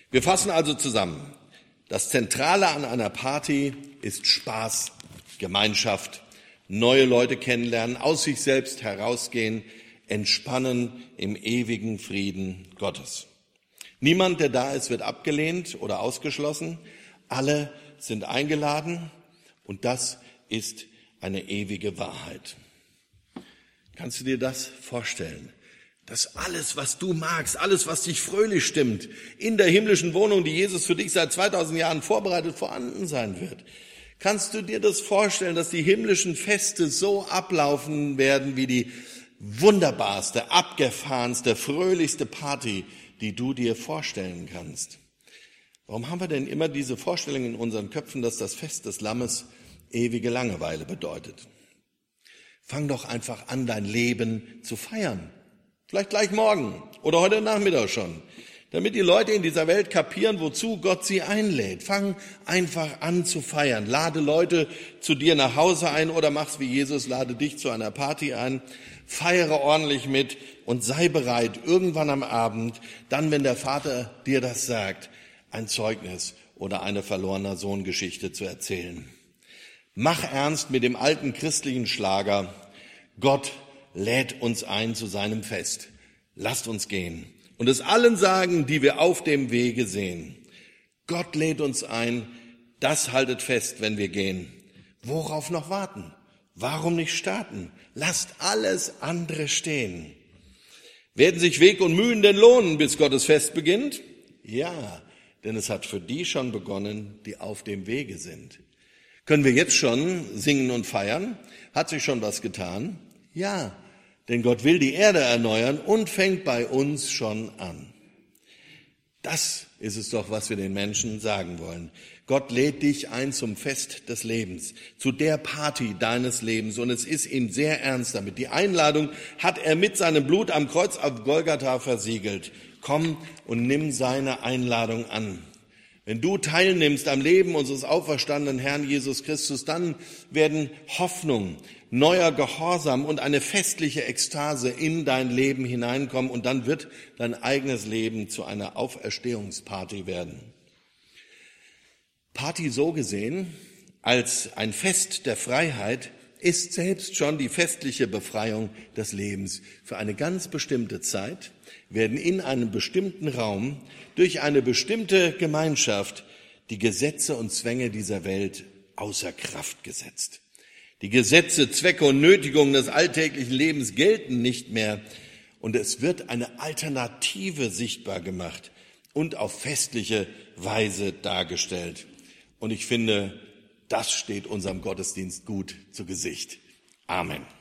Wir fassen also zusammen. Das Zentrale an einer Party ist Spaß, Gemeinschaft, neue Leute kennenlernen, aus sich selbst herausgehen, entspannen im ewigen Frieden Gottes. Niemand, der da ist, wird abgelehnt oder ausgeschlossen. Alle sind eingeladen und das ist eine ewige Wahrheit. Kannst du dir das vorstellen? Dass alles, was du magst, alles, was dich fröhlich stimmt, in der himmlischen Wohnung, die Jesus für dich seit 2000 Jahren vorbereitet, vorhanden sein wird. Kannst du dir das vorstellen, dass die himmlischen Feste so ablaufen werden wie die wunderbarste, abgefahrenste, fröhlichste Party, die du dir vorstellen kannst? Warum haben wir denn immer diese Vorstellung in unseren Köpfen, dass das Fest des Lammes ewige Langeweile bedeutet? Fang doch einfach an, dein Leben zu feiern. Vielleicht gleich morgen oder heute Nachmittag schon, damit die Leute in dieser Welt kapieren, wozu Gott sie einlädt. Fang einfach an zu feiern. Lade Leute zu dir nach Hause ein oder mach's wie Jesus, lade dich zu einer Party ein. Feiere ordentlich mit und sei bereit, irgendwann am Abend, dann, wenn der Vater dir das sagt, ein Zeugnis oder eine verlorener Sohn-Geschichte zu erzählen. Mach ernst mit dem alten christlichen Schlager: Gott lädt uns ein zu seinem Fest. Lasst uns gehen und es allen sagen, die wir auf dem Wege sehen. Gott lädt uns ein, das haltet fest, wenn wir gehen. Worauf noch warten? Warum nicht starten? Lasst alles andere stehen. Werden sich Weg und Mühen denn lohnen, bis Gottes Fest beginnt? Ja, denn es hat für die schon begonnen, die auf dem Wege sind. Können wir jetzt schon singen und feiern? Hat sich schon was getan? Ja, denn Gott will die Erde erneuern und fängt bei uns schon an. Das ist es doch, was wir den Menschen sagen wollen. Gott lädt dich ein zum Fest des Lebens, zu der Party deines Lebens. Und es ist ihm sehr ernst damit. Die Einladung hat er mit seinem Blut am Kreuz auf Golgatha versiegelt. Komm und nimm seine Einladung an. Wenn du teilnimmst am Leben unseres auferstandenen Herrn Jesus Christus, dann werden Hoffnung, neuer Gehorsam und eine festliche Ekstase in dein Leben hineinkommen und dann wird dein eigenes Leben zu einer Auferstehungsparty werden. Party so gesehen als ein Fest der Freiheit ist selbst schon die festliche Befreiung des Lebens. Für eine ganz bestimmte Zeit werden in einem bestimmten Raum durch eine bestimmte Gemeinschaft die Gesetze und Zwänge dieser Welt außer Kraft gesetzt. Die Gesetze, Zwecke und Nötigungen des alltäglichen Lebens gelten nicht mehr und es wird eine Alternative sichtbar gemacht und auf festliche Weise dargestellt. Und ich finde, das steht unserem Gottesdienst gut zu Gesicht. Amen.